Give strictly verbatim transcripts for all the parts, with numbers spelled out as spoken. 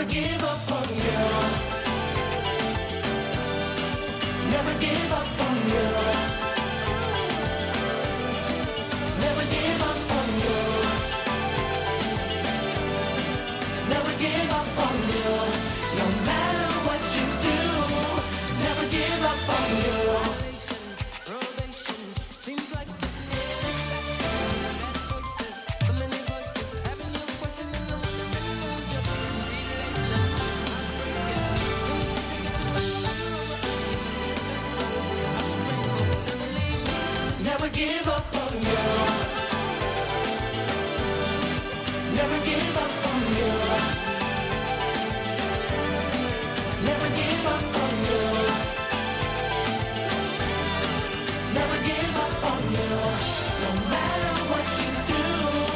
Never give up on you. Never give up on you. Never give up on you. Never give up on you. No matter what you do, never give up on you. Never give up on you. Never give up on you. Never give up on you. Never give up on you. No matter what you do.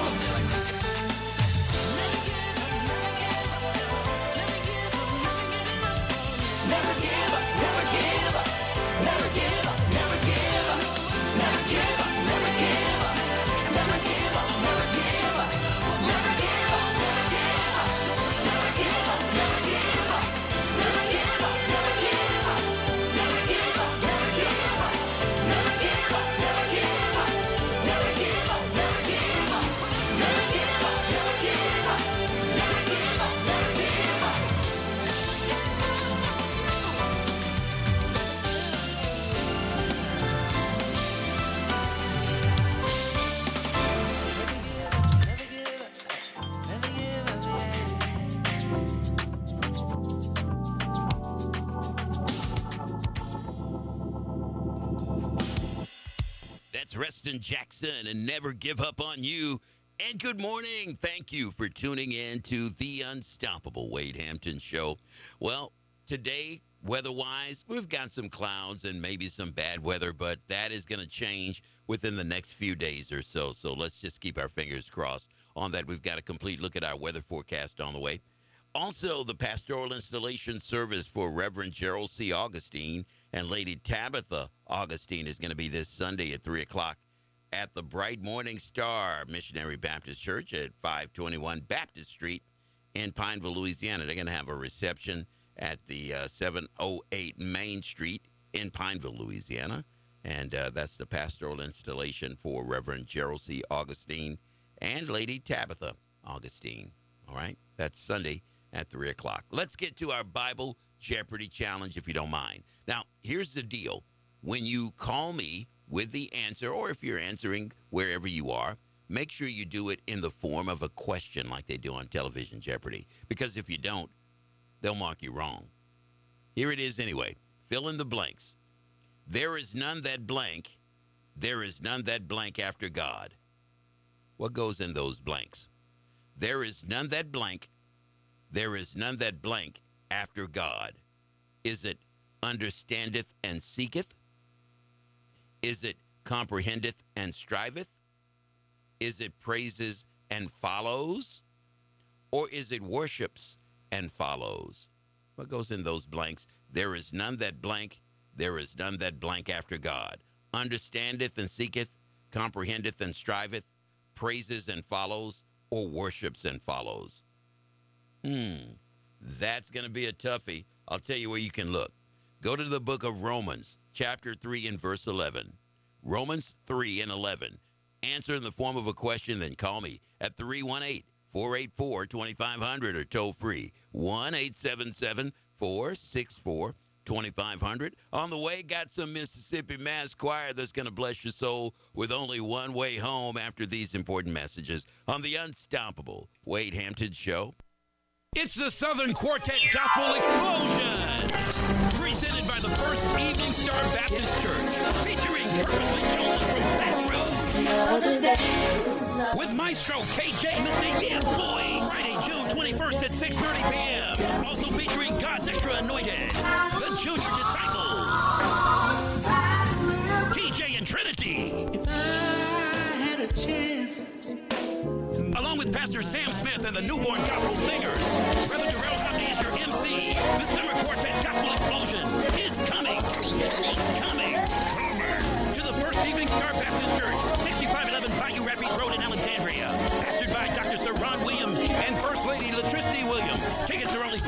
Never give up, never give up, never give up, never give up. Never give up, never give up, never give up, never give up, never give up, never give up, never give up, never give up, never give up, never give up, never give up, never give up, never give up, never give up, never give up, never give up, never give up, never give up, never give up, never give up. That's Reston Jackson and Never Give Up on You. And good morning. Thank you for tuning in to the Unstoppable Wade Hampton Show. Well, today, weather-wise, we've got some clouds and maybe some bad weather, but that is going to change within the next few days or so. So let's just keep our fingers crossed on that. We've got a complete look at our weather forecast on the way. Also, the pastoral installation service for Reverend Gerald C. Augustine and Lady Tabitha Augustine is going to be this Sunday at three o'clock at the Bright Morning Star Missionary Baptist Church at five twenty-one Baptist Street in Pineville, Louisiana. They're going to have a reception at the uh, seven oh eight Main Street in Pineville, Louisiana. And uh, that's the pastoral installation for Reverend Gerald C. Augustine and Lady Tabitha Augustine. All right, that's Sunday at three o'clock. Let's get to our Bible Jeopardy challenge, if you don't mind. Now, here's the deal. When you call me with the answer, or if you're answering wherever you are, make sure you do it in the form of a question like they do on television Jeopardy. Because if you don't, they'll mark you wrong. Here it is anyway. Fill in the blanks. There is none that blank. There is none that blank after God. What goes in those blanks? There is none that blank. There is none that blank after God. Is it understandeth and seeketh? Is it comprehendeth and striveth? Is it praises and follows? Or is it worships and follows? What goes in those blanks? There is none that blank. There is none that blank after God. Understandeth and seeketh, comprehendeth and striveth, praises and follows, or worships and follows. Hmm, that's going to be a toughie. I'll tell you where you can look. Go to the book of Romans, chapter three and verse eleven. Romans three and eleven. Answer in the form of a question, then call me at three one eight, four eight four, two five zero zero or toll free one eight seven seven, four six four, two five zero zero. On the way, got some Mississippi Mass Choir that's going to bless your soul with only one way home after these important messages on the Unstoppable Wade Hampton Show. It's the Southern Quartet Gospel Explosion, presented by the First Evening Star Baptist Church, featuring Purposely Chosen from Baton Rouge, with Maestro K J, Mister Yeah Boy, Friday, June twenty-first at six thirty p.m. Also featuring God's Extra Anointed, the Junior Disciples, T J and Trinity. If I had a chance. Along with Pastor Sam Smith and the Newborn Gospel Singers, Brother Darrell Hubney is your M C. The Summer Quartet Gospel Explosion is coming, coming, coming, coming to the First Evening Star Baptist Church, sixty-five eleven Bayou Rapids Road in Alexandria. Pastored by Doctor Sir Ron Williams and First Lady Latricity Williams. Tickets are only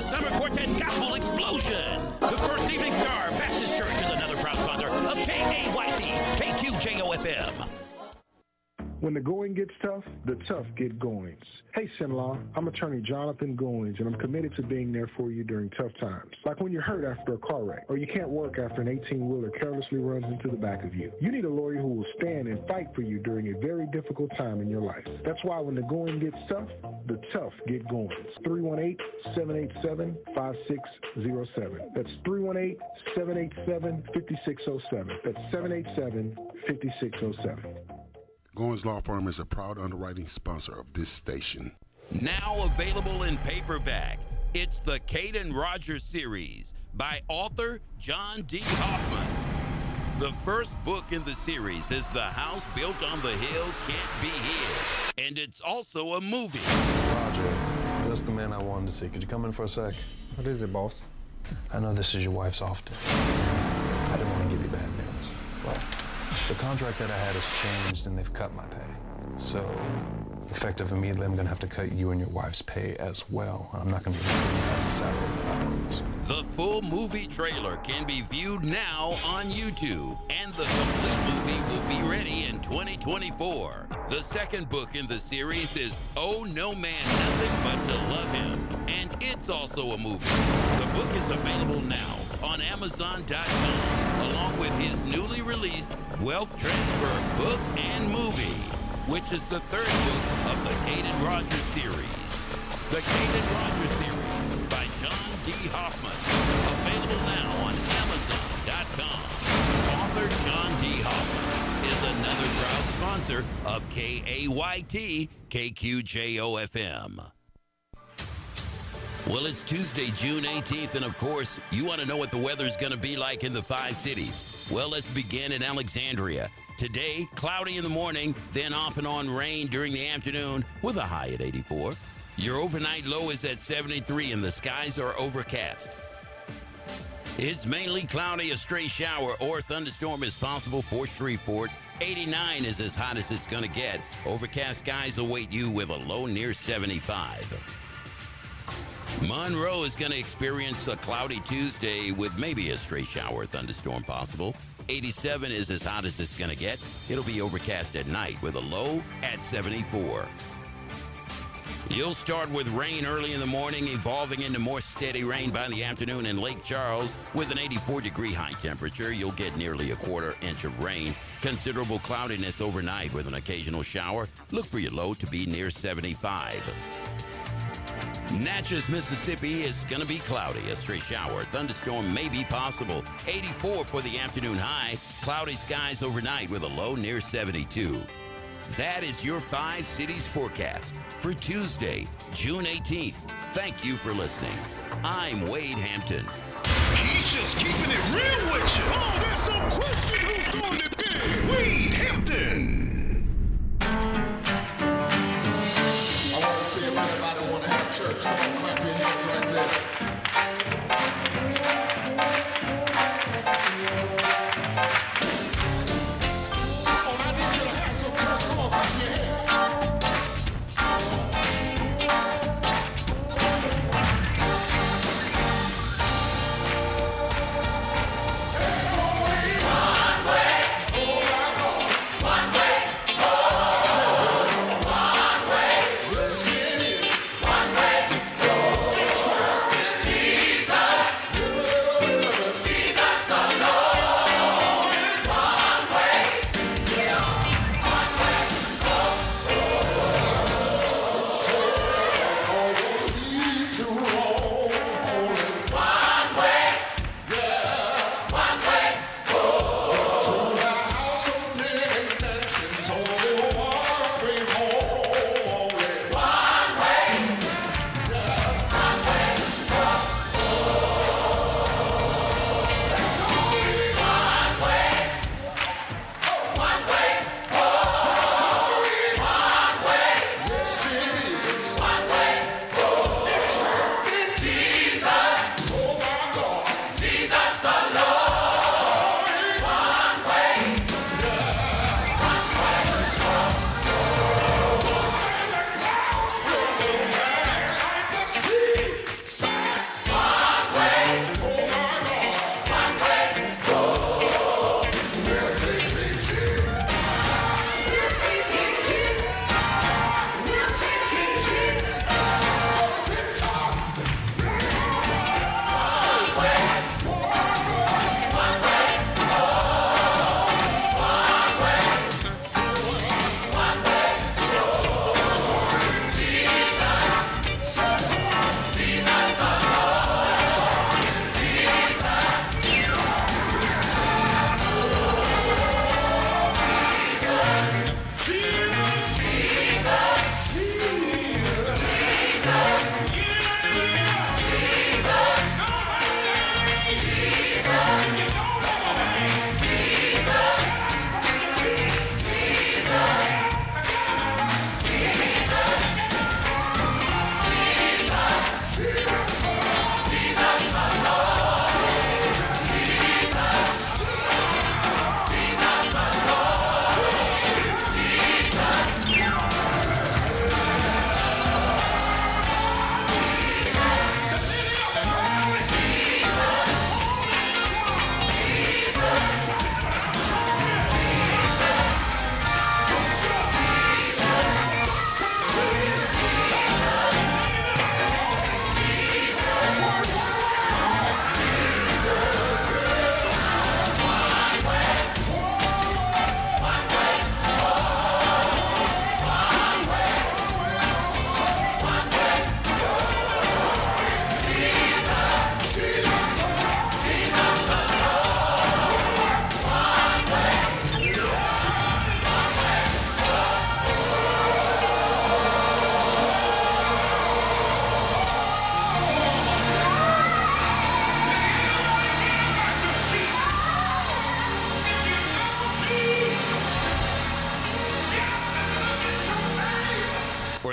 Summer Quartet Gospel Explosion. The First Evening Star Baptist Church is another proud sponsor of K A Y T, K Q J O F M. When the going gets tough, the tough get goings. Hey, Sinlaw, I'm attorney Jonathan Goings, and I'm committed to being there for you during tough times. Like when you're hurt after a car wreck, or you can't work after an eighteen-wheeler carelessly runs into the back of you. You need a lawyer who will stand and fight for you during a very difficult time in your life. That's why when the going gets tough, the tough get going. three one eight, seven eight seven, five six zero seven. That's three one eight, seven eight seven, five six zero seven. That's seven eight seven, five six zero seven. Goins Law Firm is a proud underwriting sponsor of this station. Now available in paperback, it's the Caden Rogers series by author John D. Hoffman. The first book in the series is The House Built on the Hill Can't Be Hid, and it's also a movie. Roger, that's the man I wanted to see. Could you come in for a sec? What is it, boss? I know this is your wife's off day. I didn't want to give you bad news. Well, the contract that I had has changed, and they've cut my pay. So, effective immediately, I'm going to have to cut you and your wife's pay as well. I'm not going to be able to pass the salary that I promised. The full movie trailer can be viewed now on YouTube, and the complete movie will be ready in twenty twenty-four. The second book in the series is Oh No Man Nothing But to Love Him, and it's also a movie. The book is available now on Amazon dot com, along with his newly released Wealth Transfer book and movie, which is the third book of the Caden Rogers series. The Caden Rogers series by John D. Hoffman, available now on Amazon dot com. Author John D. Hoffman is another proud sponsor of K A Y T, K Q J O F M. Well, it's Tuesday, June eighteenth, and of course, you want to know what the weather's going to be like in the five cities. Well, let's begin in Alexandria. Today, cloudy in the morning, then off and on rain during the afternoon with a high at eighty-four. Your overnight low is at seventy-three, and the skies are overcast. It's mainly cloudy. A stray shower or thunderstorm is possible for Shreveport. eighty-nine is as hot as it's going to get. Overcast skies await you with a low near seventy-five. Monroe is going to experience a cloudy Tuesday with maybe a stray shower or thunderstorm possible. eighty-seven is as hot as it's going to get. It'll be overcast at night with a low at seventy-four. You'll start with rain early in the morning, evolving into more steady rain by the afternoon in Lake Charles. With an eighty-four degree high temperature, you'll get nearly a quarter inch of rain. Considerable cloudiness overnight with an occasional shower. Look for your low to be near seventy-five. Natchez, Mississippi is going to be cloudy. A stray shower, thunderstorm may be possible. eighty-four for the afternoon high. Cloudy skies overnight with a low near seventy-two. That is your five cities forecast for Tuesday, June eighteenth. Thank you for listening. I'm Wade Hampton. He's just keeping it real with you. Oh, there's no question who's doing it big. Wade Hampton. I want to see if anybody want to have church. Come on, clap your hands right there. Come on, I need you to have some church. Come on, clap your hands.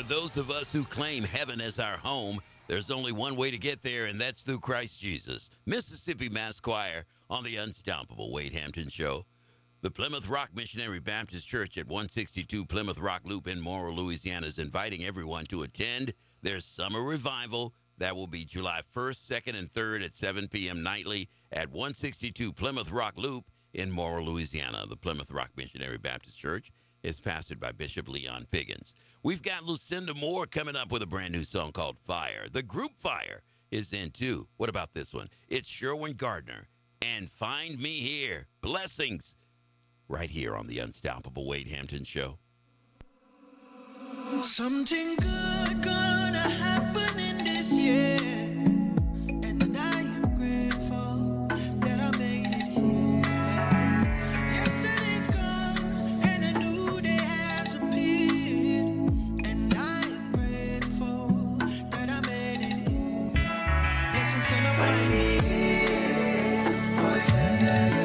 those of us who claim heaven as our home, there's only one way to get there, and that's through Christ Jesus. Mississippi Mass Choir on the Unstoppable Wade Hampton Show. The Plymouth Rock Missionary Baptist Church at one sixty-two Plymouth Rock Loop in Morrow, Louisiana is inviting everyone to attend their summer revival. That will be July first, second, and third at seven p.m. nightly at one sixty-two Plymouth Rock Loop in Morrow, Louisiana. The Plymouth Rock Missionary Baptist Church is pastored by Bishop Leon Piggins. We've got Lucinda Moore coming up with a brand new song called Fire. The group Fire is in too. What about this one? It's Sherwin Gardner and Find Me Here. Blessings right here on the Unstoppable Wade Hampton Show. Something good gonna happen in this year, and I am grateful that I made it here. Yesterday's gone and a new day has appeared, and I am grateful that I made it here. Blessings gonna find me here, oh yeah.